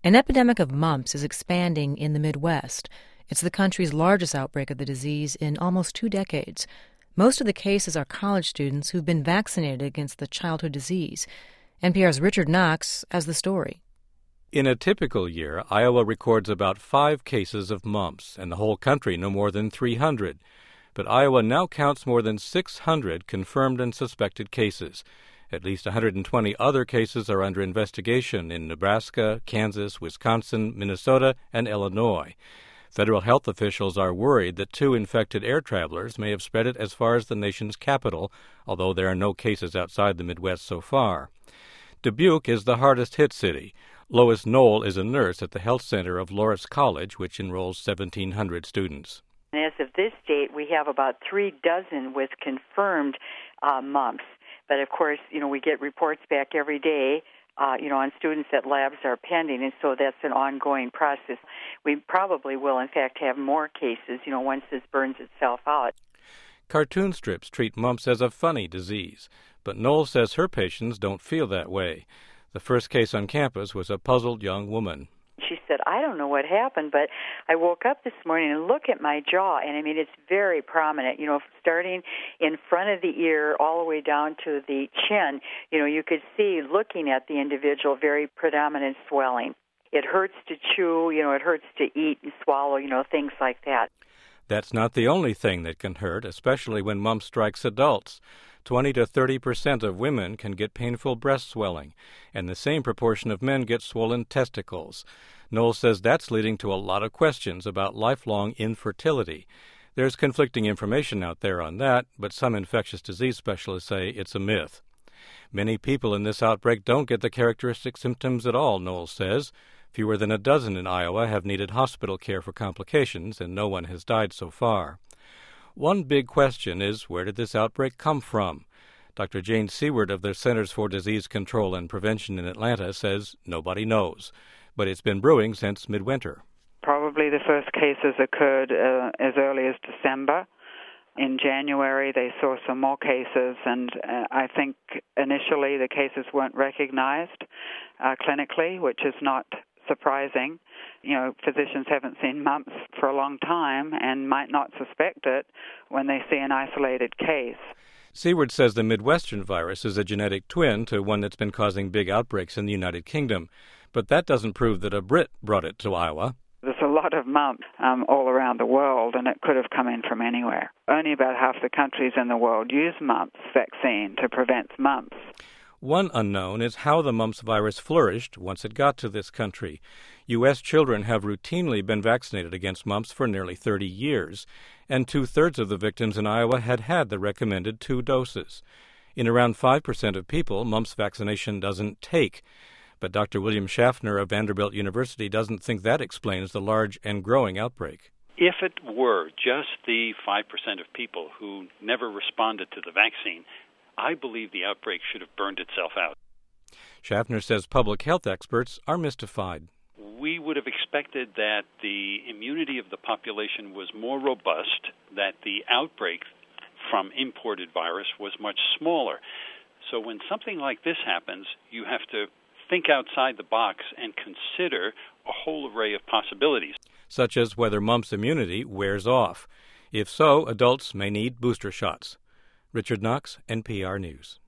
An epidemic of mumps is expanding in the Midwest. It's the country's largest outbreak of the disease in almost 2 decades. Most of the cases are college students who've been vaccinated against the childhood disease. NPR's Richard Knox has the story. In a typical year, Iowa records about 5 cases of mumps, and the whole country no more than 300. But Iowa now counts more than 600 confirmed and suspected cases. At least 120 other cases are under investigation in Nebraska, Kansas, Wisconsin, Minnesota, and Illinois. Federal health officials are worried that 2 infected air travelers may have spread it as far as the nation's capital, although there are no cases outside the Midwest so far. Dubuque is the hardest-hit city. Lois Knoll is a nurse at the health center of Loras College, which enrolls 1,700 students. As of this date, we have about 36 with confirmed mumps. But, of course, we get reports back every day, on students that labs are pending, and so that's an ongoing process. We probably will, in fact, have more cases, once this burns itself out. Cartoon strips treat mumps as a funny disease, but Knoll says her patients don't feel that way. The first case on campus was a puzzled young woman. She said, I don't know what happened, but I woke up this morning and look at my jaw, and it's very prominent, starting in front of the ear all the way down to the chin. You could see, looking at the individual, very predominant swelling. It hurts to chew, it hurts to eat and swallow, things like that. That's not the only thing that can hurt, especially when mumps strikes adults. 20 to 30% of women can get painful breast swelling, and the same proportion of men get swollen testicles. Knoll says that's leading to a lot of questions about lifelong infertility. There's conflicting information out there on that, but some infectious disease specialists say it's a myth. Many people in this outbreak don't get the characteristic symptoms at all, Knoll says. Fewer than a dozen in Iowa have needed hospital care for complications, and no one has died so far. One big question is, where did this outbreak come from? Dr. Jane Seward of the Centers for Disease Control and Prevention in Atlanta says nobody knows, but it's been brewing since midwinter. Probably the first cases occurred as early as December. In January, they saw some more cases, and I think initially the cases weren't recognized clinically, which is not surprising. Physicians haven't seen mumps for a long time and might not suspect it when they see an isolated case. Seward says the Midwestern virus is a genetic twin to one that's been causing big outbreaks in the United Kingdom, but that doesn't prove that a Brit brought it to Iowa. There's a lot of mumps all around the world, and it could have come in from anywhere. Only about half the countries in the world use mumps vaccine to prevent mumps. One unknown is how the mumps virus flourished once it got to this country. U.S. children have routinely been vaccinated against mumps for nearly 30 years, and 2/3 of the victims in Iowa had the recommended 2 doses. In around 5% of people, mumps vaccination doesn't take. But Dr. William Schaffner of Vanderbilt University doesn't think that explains the large and growing outbreak. If it were just the 5% of people who never responded to the vaccine, I believe the outbreak should have burned itself out. Schaffner says public health experts are mystified. We would have expected that the immunity of the population was more robust, that the outbreak from imported virus was much smaller. So when something like this happens, you have to think outside the box and consider a whole array of possibilities, such as whether mumps immunity wears off. If so, adults may need booster shots. Richard Knox, NPR News.